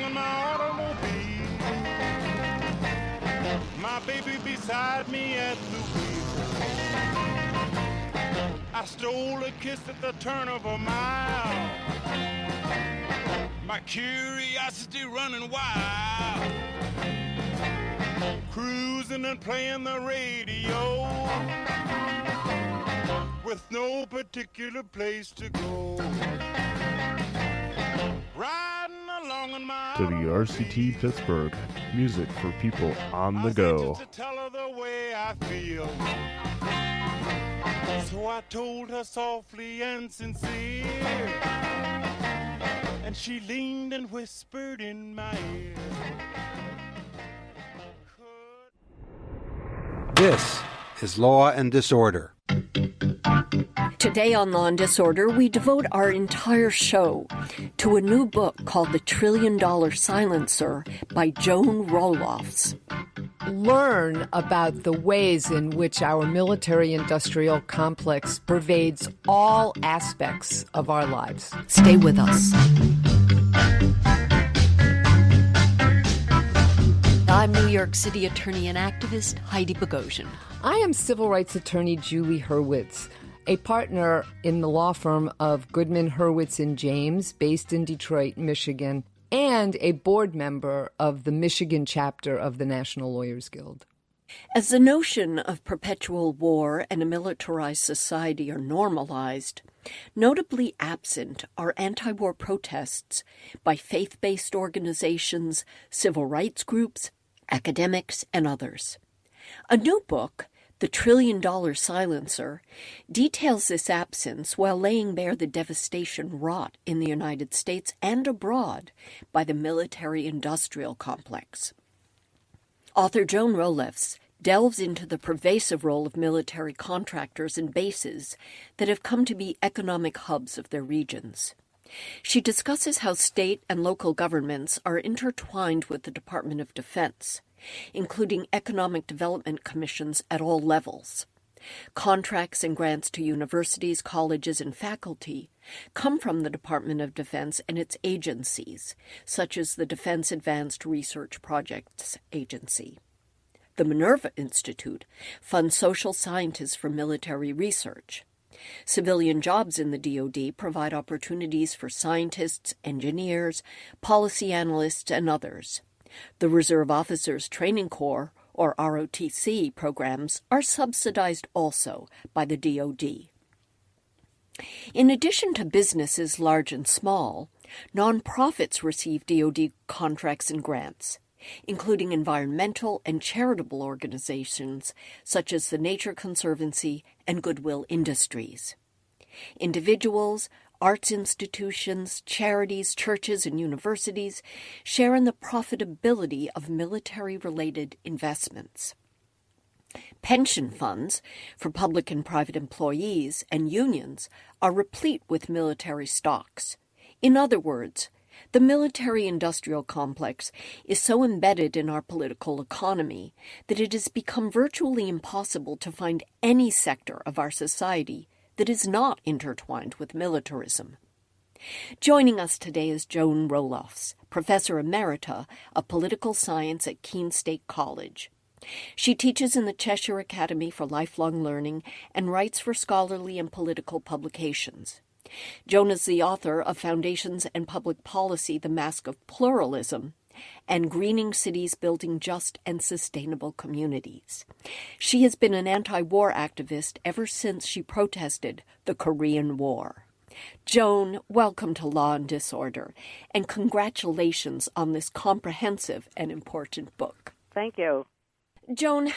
in my automobile, my baby beside me at the wheel. I stole a kiss at the turn of a mile, my curiosity running wild, cruising and playing the radio, with no particular place to go. Riding along in my W R C T Pittsburgh, music for people on the go. to tell her the way I feel. So I told her softly and sincere, and she leaned and whispered in my ear. This is Law and Disorder. Today on Law and Disorder, we devote our entire show to a new book called The Trillion Dollar Silencer by Joan Roelofs. Learn about the ways in which our military-industrial complex pervades all aspects of our lives. Stay with us. I'm New York City attorney and activist Heidi Bogosian. I am civil rights attorney Julie Hurwitz, a partner in the law firm of Goodman, Hurwitz and James, based in Detroit, Michigan, and a board member of the Michigan chapter of the National Lawyers Guild. As the notion of perpetual war and a militarized society are normalized, notably absent are anti-war protests by faith-based organizations, civil rights groups, academics, and others. A new book, The Trillion Dollar Silencer, details this absence while laying bare the devastation wrought in the United States and abroad by the military-industrial complex. Author Joan Roelofs delves into the pervasive role of military contractors and bases that have come to be economic hubs of their regions. She discusses how state and local governments are intertwined with the Department of Defense, including economic development commissions at all levels. Contracts and grants to universities, colleges, and faculty come from the Department of Defense and its agencies, such as the Defense Advanced Research Projects Agency. The Minerva Institute funds social scientists for military research. Civilian jobs in the D O D provide opportunities for scientists, engineers, policy analysts, and others. The Reserve Officers Training Corps, or R O T C, programs are subsidized also by the D O D. In addition to businesses large and small, nonprofits receive D O D contracts and grants, including environmental and charitable organizations such as the Nature Conservancy and Goodwill Industries. Individuals, arts institutions, charities, churches, and universities share in the profitability of military-related investments. Pension funds for public and private employees and unions are replete with military stocks. In other words, the military-industrial complex is so embedded in our political economy that it has become virtually impossible to find any sector of our society that is not intertwined with militarism. Joining us today is Joan Roelofs, Professor Emerita of Political Science at Keene State College. She teaches in the Cheshire Academy for Lifelong Learning and writes for scholarly and political publications. Joan is the author of Foundations and Public Policy, The Mask of Pluralism, and Greening Cities, Building Just and Sustainable Communities. She has been an anti-war activist ever since she protested the Korean War. Joan, welcome to Law and Disorder, and congratulations on this comprehensive and important book. Thank you. Joan,